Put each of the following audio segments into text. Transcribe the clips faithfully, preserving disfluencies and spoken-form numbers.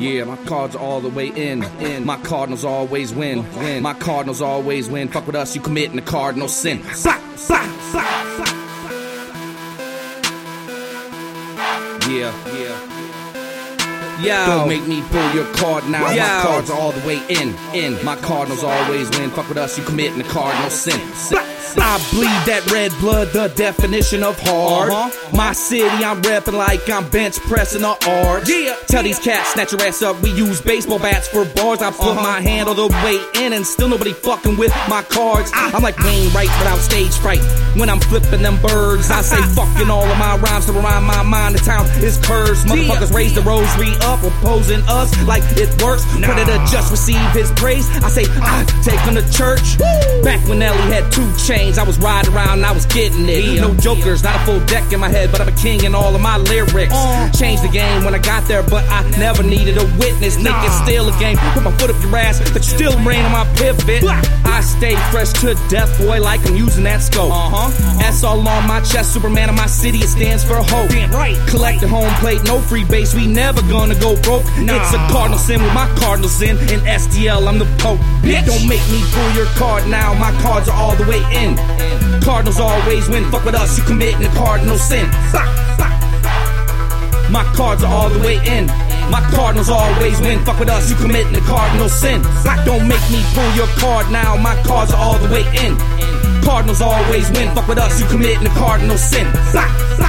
Yeah, my cards are all the way in. In. My Cardinals always win. Win. My Cardinals always win. Fuck with us, you committing a cardinal sin. Blah, blah, blah, blah. Yeah, yeah. Yo. Don't make me pull your card now. Yo. My cards are all the way in. In. My Cardinals always win. Fuck with us, you committing a cardinal sin. Blah. I bleed that red blood, the definition of hard. Uh-huh. My city, I'm reppin' like I'm bench pressing a arch. Yeah. Tell these cats, snatch your ass up, we use baseball bats for bars. I put uh-huh. my hand all the way in and still nobody fucking with my cards. I- I'm like Wayne Wright without stage fright. When I'm flipping them birds, I say fucking all of my rhymes to remind my mind the town is cursed. Motherfuckers yeah. raise the rosary up, opposing us like it works. Nah. Predator just receive his praise. I say I take him to church. Woo. Back when Ellie had two chains, I was riding around and I was getting it. Yeah. No jokers, not a full deck in my head, but I'm a king in all of my lyrics. Uh. Changed the game when I got there, but I never needed a witness. Nah. Think it's still a game. Put my foot up your ass, but you still rain on my pivot. Blah. I stay fresh to death, boy, like I'm using that scope. Uh-huh. S all on my chest, Superman in my city, it stands for hope. Damn right. Collect the home plate, no free base, we never gonna go broke. Nah. It's a cardinal sin with my Cardinals in. In S D L, I'm the Pope. Bitch. Don't make me pull your card now, my cards are all the way in. Cardinals always win, fuck with us, you committing a cardinal sin. Bah, bah. My cards are all the way in. My Cardinals always win, fuck with us, you committing a cardinal sin. Bah. Don't make me pull your card now, my cards are all the way in. Cardinals always win, fuck with us, you committing a cardinal sin. Bah,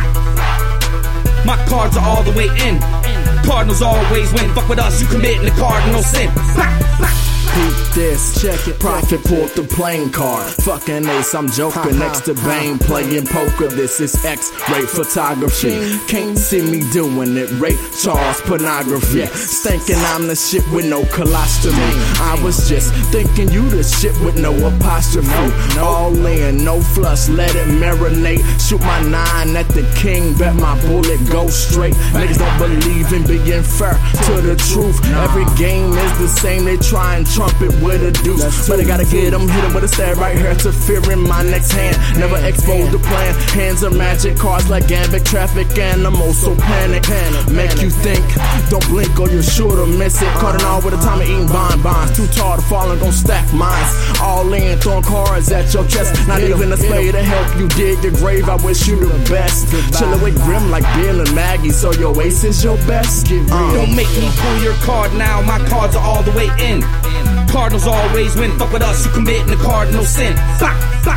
bah. My cards are all the way in. Cardinals always win, fuck with us, you committing a cardinal sin. Bah, bah. Beat this, check it. Profit pulled the playing card. Fucking ace, I'm joking. Next to Bane, playing poker. This is X-ray photography. Can't see me doing it. Ray Charles pornography. Thinking I'm the shit with no colostomy. I was just thinking you the shit with no apostrophe. All in, no flush, let it marinate. Shoot my nine at the king, bet my bullet go straight. Niggas don't believe in being fair to the truth. Every game is the same. They try and try trumpet with a deuce, but I gotta get them, hit them with a stab right here, interfering my next hand. Never expose the plan. Hands are magic, cards like Gambit, traffic animals, so panic, panic, make you think. Don't blink or you're sure to miss it. Cutting off with a time of eating bond bonds. Too tall to fall and gon' stack mines. All in, throwing cards at your chest. Not even a spade to help you dig your grave. I wish you the best. Chillin' with Grim like Bill and Maggie, so your ace is your best. Uh. Don't make me pull your card now. My cards are all the way in. Cardinals always win, fuck with us, you committing a cardinal sin. Bah, bah.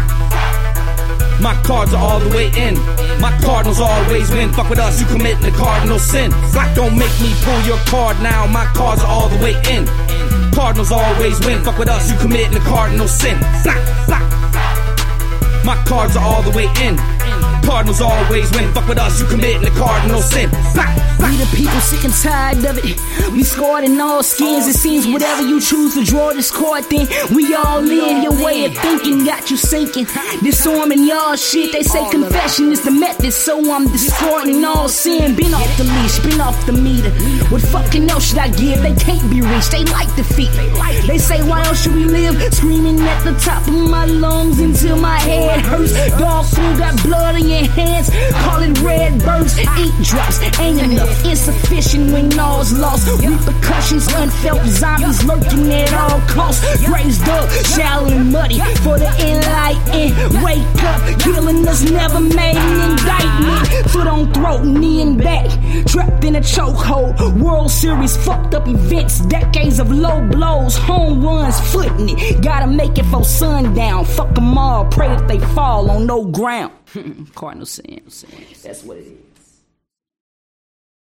My cards are all the way in. My Cardinals always win, fuck with us, you committing a cardinal sin. Bah. Don't make me pull your card now, my cards are all the way in. Cardinals always win, fuck with us, you committing a cardinal sin. Bah, bah. My cards are all the way in. Cardinals always win, fuck with us, you committing a cardinal sin. Bah, bah. We the people sick and tired of it. We scored in all skins. It seems whatever you choose to draw this card, then we all in. Your way of thinking got you sinking. Disarming y'all shit. They say confession is the method, so I'm discarding all sin. Been off the leash, been off the meter. What fucking else should I give? They can't be reached, they like defeat. They say why else should we live? Screaming at the top of my lungs until my head hurts. Dog food got blood in your hands. Call it red birds. Ink drops ain't enough. Insufficient when all's lost. Repercussions, unfelt zombies lurking at all costs. Graves dug, shallow and muddy for the enlightened. Wake up, killing us never made an indictment. Foot on throat, knee and back, trapped in a chokehold. World Series, fucked up events, decades of low blows. Home runs, footing it. Gotta make it for sundown. Fuck them all, pray that they fall on no ground. Cardinal sin, that's what it is.